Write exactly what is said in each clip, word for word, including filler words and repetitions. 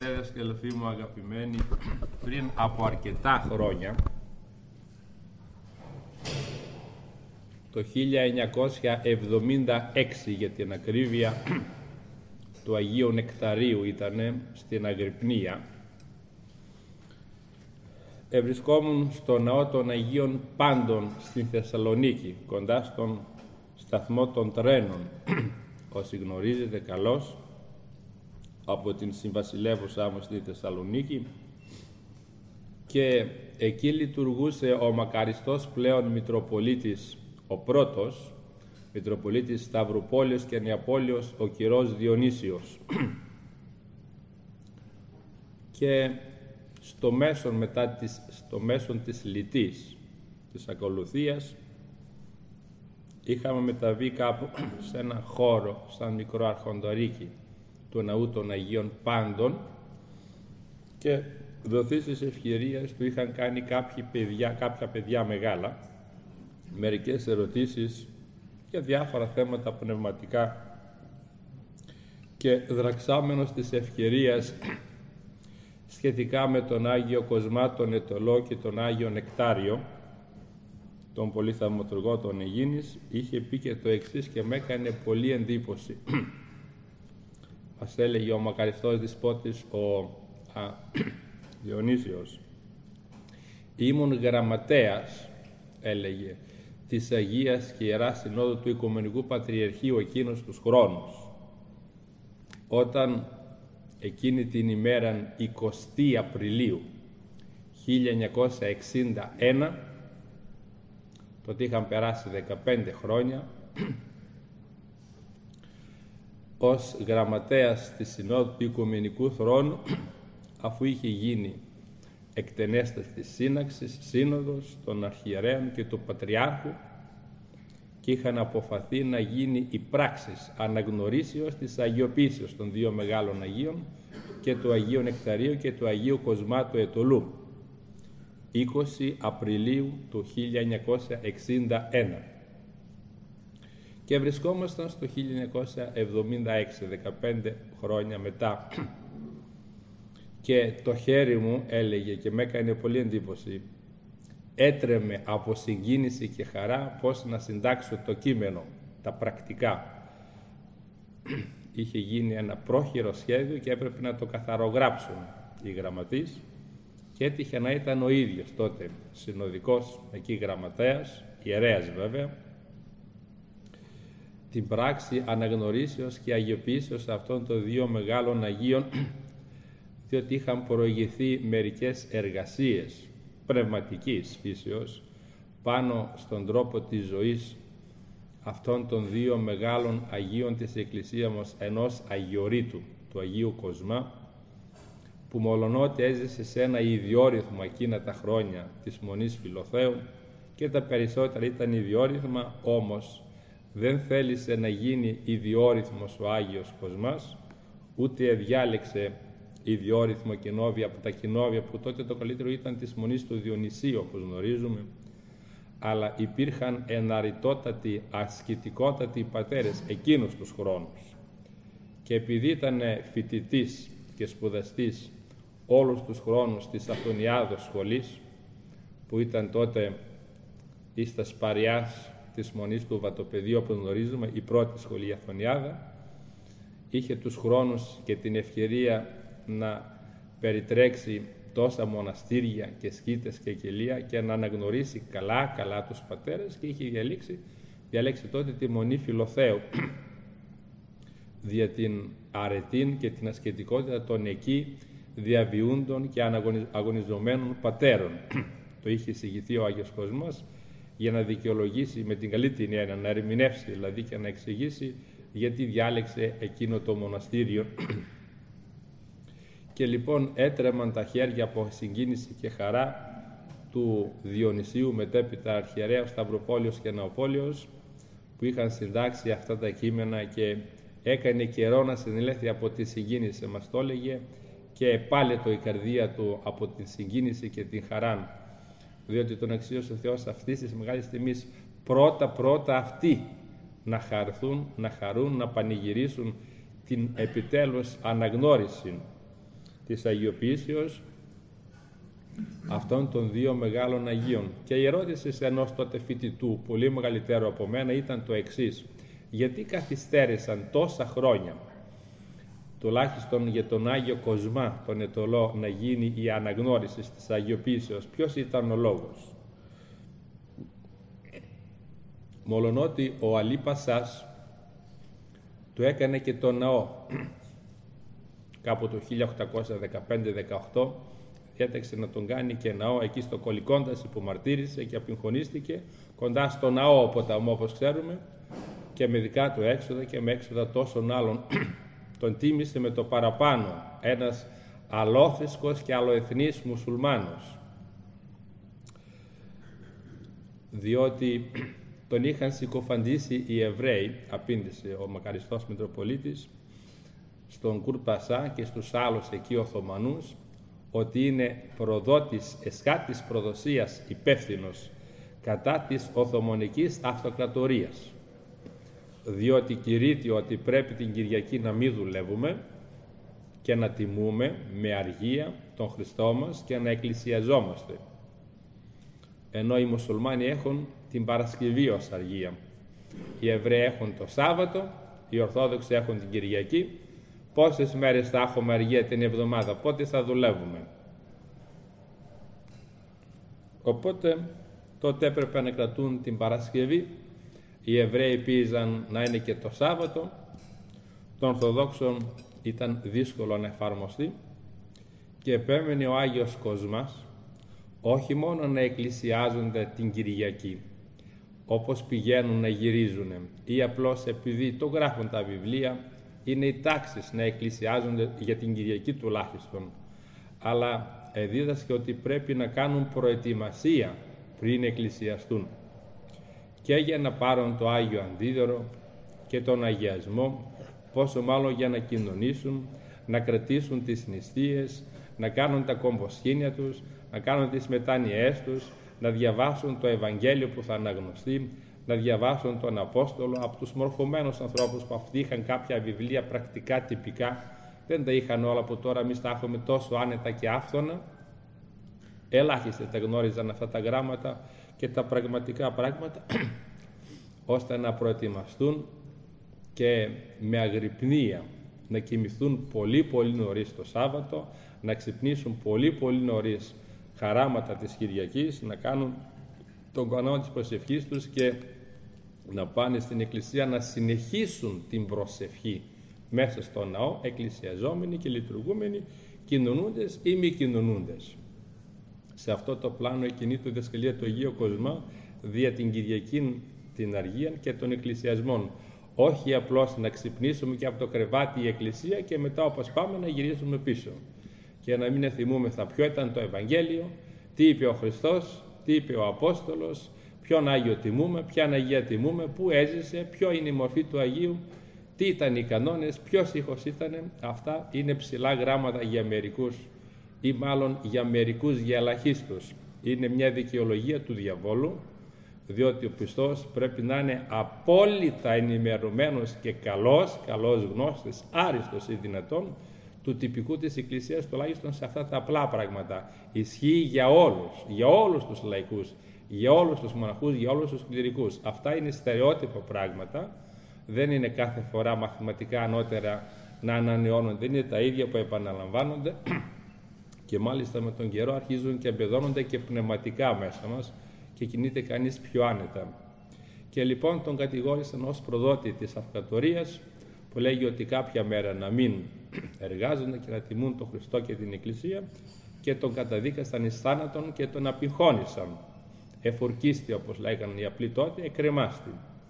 Και αδελφοί μου αγαπημένοι, πριν από αρκετά χρόνια, το χίλια εννιακόσια εβδομήντα έξι για την ακρίβεια, του Αγίου Νεκταρίου ήτανε στην Αγρυπνία, ευρισκόμουν στο ναό των Αγίων Πάντων στην Θεσσαλονίκη, κοντά στον σταθμό των τρένων, όσοι γνωρίζετε καλώς, από την συμβασιλεύουσά μου στη Θεσσαλονίκη, και εκεί λειτουργούσε ο μακαριστός πλέον Μητροπολίτης, ο πρώτος Μητροπολίτης Σταυρουπόλεως και Νεαπόλεως, ο κυρός Διονύσιος. Και στο μέσον, μετά της, στο μέσον της λυτής, της ακολουθίας, είχαμε μεταβεί κάπου σε ένα χώρο, σαν μικρό αρχονταρίκι, του ναού των Αγίων Πάντων, και δοθείς της ευκαιρίας του είχαν κάνει κάποια παιδιά, κάποια παιδιά μεγάλα, μερικές ερωτήσεις για διάφορα θέματα πνευματικά, και δραξάμενος της ευκαιρίας σχετικά με τον Άγιο Κοσμά τον Αιτωλό και τον Άγιο Νεκτάριο, τον πολύ θαυματουργό των Αιγίνης, είχε πει και το εξής και με έκανε πολύ εντύπωση. Μας έλεγε ο μακαριστός δεσπότης ο α, Διονύσιος, ήμουν γραμματέας, έλεγε, της Αγίας και Ιεράς Συνόδου του Οικουμενικού Πατριαρχείου εκείνους τους χρόνους, όταν εκείνη την ημέρα εικοστή Απριλίου χίλια εννιακόσια εξήντα ένα, τότε είχαν περάσει δεκαπέντε χρόνια, ως γραμματέας της Συνόδου του Οικουμενικού Θρόνου, αφού είχε γίνει εκτενέστατη σύναξης, σύνοδος των αρχιερέων και του Πατριάρχου, και είχαν αποφαθεί να γίνει η πράξης αναγνωρίσεως της αγιοποίησεως των δύο μεγάλων Αγίων, και του Αγίου Νεκταρίου και του Αγίου Κοσμά του Αιτωλού, είκοσι Απριλίου του χίλια εννιακόσια εξήντα ένα. Και βρισκόμασταν στο χίλια εννιακόσια εβδομήντα έξι, δεκαπέντε χρόνια μετά. Και το χέρι μου, έλεγε, και με έκανε πολύ εντύπωση, έτρεμε από συγκίνηση και χαρά πώς να συντάξω το κείμενο, τα πρακτικά. Είχε γίνει ένα πρόχειρο σχέδιο και έπρεπε να το καθαρογράψουν οι γραμματείς, και έτυχε να ήταν ο ίδιος τότε συνοδικός εκεί γραμματέας, ιερέας βέβαια, την πράξη αναγνωρίσεως και αγιοποίησεως αυτών των δύο μεγάλων Αγίων, διότι είχαν προηγηθεί μερικές εργασίες πνευματικής φύσεως πάνω στον τρόπο της ζωής αυτών των δύο μεγάλων Αγίων της Εκκλησίας μας, ενός Αγιορείτου, του Αγίου Κοσμά, που μολονότι έζησε σε ένα ιδιόρυθμο εκείνα τα χρόνια της Μονής Φιλοθέου, και τα περισσότερα ήταν ιδιόρυθμα, όμως δεν θέλησε να γίνει ιδιόρυθμος ο Άγιος Κοσμάς, ούτε διάλεξε ιδιόρυθμο κοινόβια από τα κοινόβια που τότε το καλύτερο ήταν της Μονής του Διονυσίου, όπως γνωρίζουμε, αλλά υπήρχαν εναριτότατοι, ασκητικότατοι πατέρες εκείνους τους χρόνους, και επειδή ήταν φοιτητής και σπουδαστής όλους τους χρόνους της Αθωνιάδος σχολής, που ήταν τότε εις τα Σπαριάς της Μονής του Βατοπεδίου, όπως γνωρίζουμε, η πρώτη σχολή Αθωνιάδα, είχε τους χρόνους και την ευκαιρία να περιτρέξει τόσα μοναστήρια και σκήτες και κελία και να αναγνωρίσει καλά καλά τους πατέρες, και είχε διαλέξει, διαλέξει τότε τη Μονή Φιλοθέου δια την αρετήν και την ασκητικότητα των εκεί διαβιούντων και αγωνιζομένων πατέρων. Το είχε εισηγηθεί ο Άγιος Κοσμάς για να δικαιολογήσει με την καλή την έννοια, να ερμηνεύσει δηλαδή και να εξηγήσει γιατί διάλεξε εκείνο το μοναστήριο. Και λοιπόν έτρεμαν τα χέρια από συγκίνηση και χαρά του Διονυσίου, μετέπειτα αρχιερέως Σταυροπόλεως και Νεαπόλεως, που είχαν συντάξει αυτά τα κείμενα, και έκανε καιρό να συνελέθει από τη συγκίνηση, μας το έλεγε, και επάλετο η καρδία του από τη συγκίνηση και την χαρά, διότι τον αξίωσε ο Θεός αυτής της μεγάλης τιμής πρώτα-πρώτα αυτοί να χαρθούν, να χαρούν, να πανηγυρίσουν την επιτέλους αναγνώριση της αγιοποίησεως αυτών των δύο μεγάλων Αγίων. Και η ερώτηση σε ενός τότε φοιτητού, πολύ μεγαλύτερο από μένα, ήταν το εξής: γιατί καθυστέρησαν τόσα χρόνια, τουλάχιστον για τον Άγιο Κοσμά τον Αιτωλό, να γίνει η αναγνώριση της αγιοποίησεως? Ποιος ήταν ο λόγος? Μολονότι ο Αλή Πασάς του έκανε και το ναό κάπου το χίλια οκτακόσια δεκαπέντε δεκαοκτώ, διέταξε να τον κάνει και ναό εκεί στο Κολικόνταση που μαρτύρησε και απειγχωνίστηκε κοντά στο ναό ο ποταμό, όπως ξέρουμε, και με δικά του έξοδα και με έξοδα τόσων άλλων τον τίμησε με το παραπάνω ένας αλόθρησκος και αλλοεθνής μουσουλμάνος, διότι τον είχαν συκοφαντήσει οι Εβραίοι, απήντησε ο μακαριστός Μητροπολίτης, στον Κουρπασά και στους άλλους εκεί Οθωμανούς, ότι είναι προδότης εσχάτης προδοσίας υπεύθυνος κατά της Οθωμανικής Αυτοκρατορίας, διότι κηρύττει ότι πρέπει την Κυριακή να μην δουλεύουμε και να τιμούμε με αργία τον Χριστό μας και να εκκλησιαζόμαστε, ενώ οι μουσουλμάνοι έχουν την Παρασκευή ως αργία, οι Εβραίοι έχουν το Σάββατο, οι Ορθόδοξοι έχουν την Κυριακή. Πόσες μέρες θα έχουμε αργία την εβδομάδα, πότε θα δουλεύουμε? Οπότε τότε έπρεπε να κρατούν την Παρασκευή, οι Εβραίοι πίεζαν να είναι και το Σάββατο, των Ορθοδόξων ήταν δύσκολο να εφαρμοστεί και επέμενε ο Άγιος Κοσμάς όχι μόνο να εκκλησιάζονται την Κυριακή, όπως πηγαίνουν να γυρίζουν, ή απλώς επειδή το γράφουν τα βιβλία, είναι οι τάξεις να εκκλησιάζονται για την Κυριακή τουλάχιστον, αλλά δίδασκε ότι πρέπει να κάνουν προετοιμασία πριν εκκλησιαστούν, και για να πάρουν το Άγιο Αντίδωρο και τον αγιασμό, πόσο μάλλον για να κοινωνήσουν, να κρατήσουν τις νηστείες, να κάνουν τα κομβοσχήνια τους, να κάνουν τις μετάνοιές τους, να διαβάσουν το Ευαγγέλιο που θα αναγνωστεί, να διαβάσουν τον Απόστολο, από τους μορφωμένους ανθρώπους που αυτοί είχαν κάποια βιβλία πρακτικά τυπικά, δεν τα είχαν όλα που τώρα εμείς τα έχουμε τόσο άνετα και άφθονα. Ελάχιστοι τα γνώριζαν αυτά τα γράμματα και τα πραγματικά πράγματα, ώστε να προετοιμαστούν και με αγρυπνία να κοιμηθούν πολύ πολύ νωρίς το Σάββατο, να ξυπνήσουν πολύ πολύ νωρίς χαράματα της Κυριακής, να κάνουν τον κανόνα της προσευχής τους και να πάνε στην εκκλησία να συνεχίσουν την προσευχή μέσα στο ναό, εκκλησιαζόμενοι και λειτουργούμενοι, κοινωνούντες ή μη κοινωνούντες. Σε αυτό το πλάνο εκείνη του διδασκαλία του Αγίου Κοσμά δια την Κυριακή την αργία και των εκκλησιασμών. Όχι απλώς να ξυπνήσουμε και από το κρεβάτι η εκκλησία και μετά όπως πάμε να γυρίσουμε πίσω και να μην θυμούμεθα ποιο ήταν το Ευαγγέλιο, τι είπε ο Χριστός, τι είπε ο Απόστολος, ποιον Άγιο τιμούμε, ποιαν Αγία τιμούμε, πού έζησε, ποιο είναι η μορφή του Αγίου, τι ήταν οι κανόνες, ποιος ήχος ήταν. Αυτά είναι ψηλά γράμματα για μερικούς ή μάλλον για μερικούς για ελαχίστους. Είναι μια δικαιολογία του διαβόλου, διότι ο πιστός πρέπει να είναι απόλυτα ενημερωμένος και καλός, καλός γνώστης, άριστος ή δυνατόν, του τυπικού της Εκκλησίας, τουλάχιστον σε αυτά τα απλά πράγματα. Ισχύει για όλους, για όλους τους λαϊκούς, για όλους τους μοναχούς, για όλους τους κληρικούς. Αυτά είναι στερεότυπα πράγματα, δεν είναι κάθε φορά μαθηματικά ανώτερα να ανανεώνονται, δεν είναι τα ίδια που επαναλαμβάνονται και μάλιστα με τον καιρό αρχίζουν και εμπεδώνονται και πνευματικά μέσα μας και κινείται κανείς πιο άνετα. Και λοιπόν τον κατηγόρησαν ως προδότη της αυτοκρατορίας, που λέγει ότι κάποια μέρα να μην εργάζονται και να τιμούν τον Χριστό και την Εκκλησία, και τον καταδίκασαν εις θάνατον και τον απειγχώνησαν. Εφορκίστη, όπως λέγανε οι απλοί τότε, εκκρεμάστη.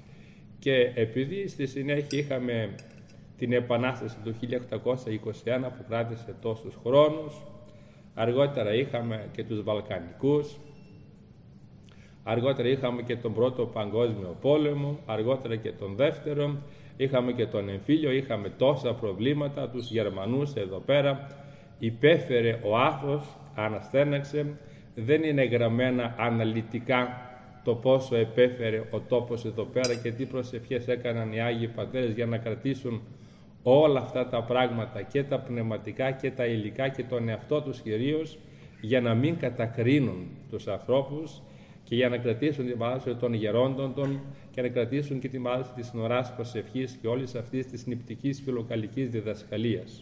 Και επειδή στη συνέχεια είχαμε την Επανάσταση του χίλια οκτακόσια είκοσι ένα που κράτησε τόσους χρόνους, αργότερα είχαμε και τους Βαλκανικούς, αργότερα είχαμε και τον Πρώτο Παγκόσμιο Πόλεμο, αργότερα και τον Δεύτερο, είχαμε και τον εμφύλιο, είχαμε τόσα προβλήματα, τους Γερμανούς εδώ πέρα, υπέφερε ο άθος, αναστέναξε, δεν είναι γραμμένα αναλυτικά το πόσο επέφερε ο τόπος εδώ πέρα και τι προσευχές έκαναν οι Άγιοι Πατέρες για να κρατήσουν όλα αυτά τα πράγματα, και τα πνευματικά και τα υλικά και τον εαυτό τους κυρίως, για να μην κατακρίνουν τους ανθρώπους και για να κρατήσουν την παράδοση των γερόντων των και να κρατήσουν και την παράδοση της νωράς προσευχής και όλης αυτής της νηπτικής φιλοκαλικής διδασκαλίας.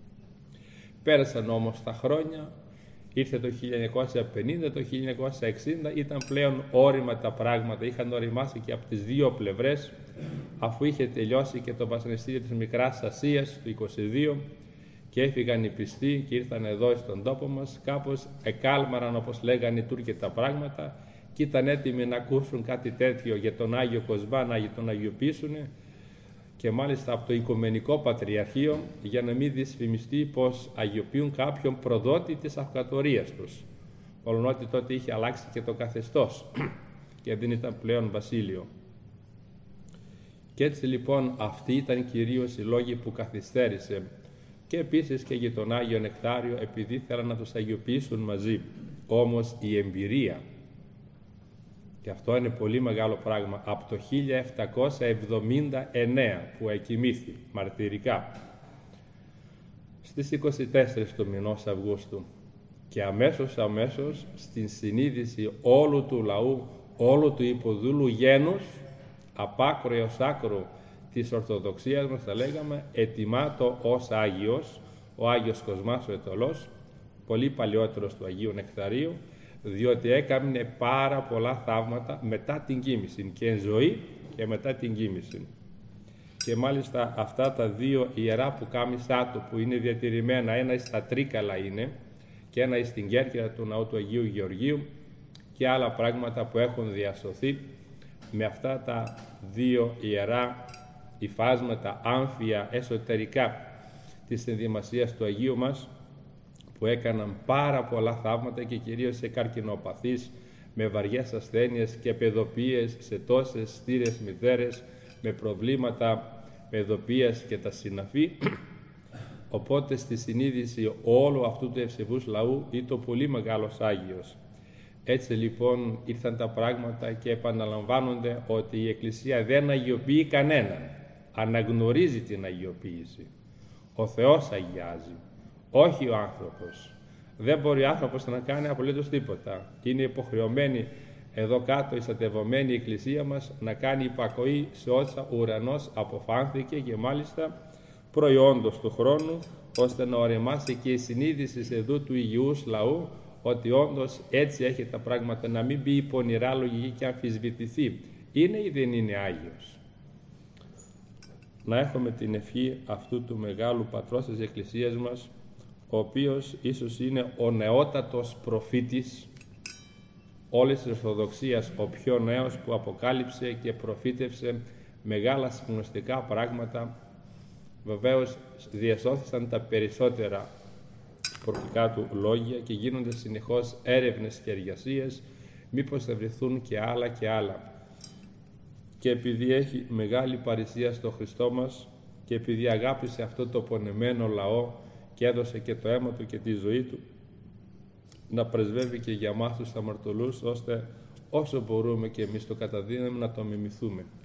Πέρασαν όμως τα χρόνια, ήρθε το χίλια εννιακόσια πενήντα, το χίλια εννιακόσια εξήντα, ήταν πλέον όρημα τα πράγματα, είχαν οριμάσει και από τις δύο πλευρές, αφού είχε τελειώσει και το βασανιστήριο της Μικράς Ασίας του είκοσι δύο και έφυγαν οι πιστοί και ήρθαν εδώ στον τόπο μας, κάπως εκάλμαραν, όπως λέγανε οι Τούρκοι, τα πράγματα και ήταν έτοιμοι να ακούσουν κάτι τέτοιο για τον Άγιο Κοσμά, να τον αγιοποιήσουν, και μάλιστα από το Οικουμενικό Πατριαρχείο, για να μην δυσφημιστεί πως αγιοποιούν κάποιον προδότη της αυτοκρατορίας τους, όλον ότι τότε είχε αλλάξει και το καθεστώς και δεν ήταν πλέον βασίλειο. Και έτσι λοιπόν αυτοί ήταν κυρίως οι λόγοι που καθυστέρησε, και επίσης και για τον Άγιο Νεκτάριο, επειδή θέλαν να τους αγιοποιήσουν μαζί. Όμως η εμπειρία, και αυτό είναι πολύ μεγάλο πράγμα, από το χίλια επτακόσια εβδομήντα εννέα που εκοιμήθη μαρτυρικά στις είκοσι τέσσερις του μηνός Αυγούστου, και αμέσως αμέσως στην συνείδηση όλου του λαού, όλου του υποδούλου γένους, απ' άκρο έως άκρο της Ορθοδοξίας μας, θα λέγαμε, ετοιμάτο ως Άγιος, ο Άγιος Κοσμάς ο Αιτωλός, πολύ παλιότερος του Αγίου Νεκταρίου, διότι έκανε πάρα πολλά θαύματα μετά την κοίμηση, και εν ζωή και μετά την κοίμηση. Και μάλιστα αυτά τα δύο ιερά που κάμισά του, που είναι διατηρημένα, ένα στα Τρίκαλα είναι και ένα στην Κέρκυρα του ναού του Αγίου Γεωργίου, και άλλα πράγματα που έχουν διασωθεί με αυτά τα δύο ιερά υφάσματα άμφια εσωτερικά της ενδυμασίας του Αγίου μας, που έκαναν πάρα πολλά θαύματα και κυρίως σε καρκινοπαθείς, με βαριές ασθένειες και παιδοποιίες σε τόσες στήρες μητέρες, με προβλήματα παιδοποιίας και τα συναφή. Οπότε στη συνείδηση όλου αυτού του ευσεβούς λαού ήταν πολύ μεγάλος Άγιος. Έτσι λοιπόν ήρθαν τα πράγματα και επαναλαμβάνονται ότι η Εκκλησία δεν αγιοποιεί κανέναν, αναγνωρίζει την αγιοποίηση. Ο Θεός αγιάζει, όχι ο άνθρωπος. Δεν μπορεί ο άνθρωπος να κάνει απολύτως τίποτα. Είναι υποχρεωμένη εδώ κάτω η στατευωμένη Εκκλησία μας να κάνει υπακοή σε όσα ο ουρανός αποφάνθηκε, και μάλιστα προϊόντος του χρόνου, ώστε να οριμάσει και η συνείδηση εδώ του υγιούς λαού ότι όντως έτσι έχει τα πράγματα, να μην μπει η πονηρά λογική και αμφισβητηθεί. Είναι ή δεν είναι Άγιος. Να έχουμε την ευχή αυτού του μεγάλου πατρός της Εκκλησίας μας, ο οποίος ίσως είναι ο νεότατος προφήτης όλης της Ορθοδοξίας, ο πιο νέος, που αποκάλυψε και προφήτευσε μεγάλα συγκλονιστικά πράγματα. Βεβαίως διασώθησαν τα περισσότερα προφητικά του λόγια και γίνονται συνεχώς έρευνες και εργασίες, μήπως θα βρεθούν και άλλα και άλλα. Και επειδή έχει μεγάλη παρησία στο Χριστό μας και επειδή αγάπησε αυτό το πονεμένο λαό και έδωσε και το αίμα του και τη ζωή του, να πρεσβεύει και για μας τους αμαρτωλούς, ώστε όσο μπορούμε και εμείς το καταδύναμε να το μιμηθούμε.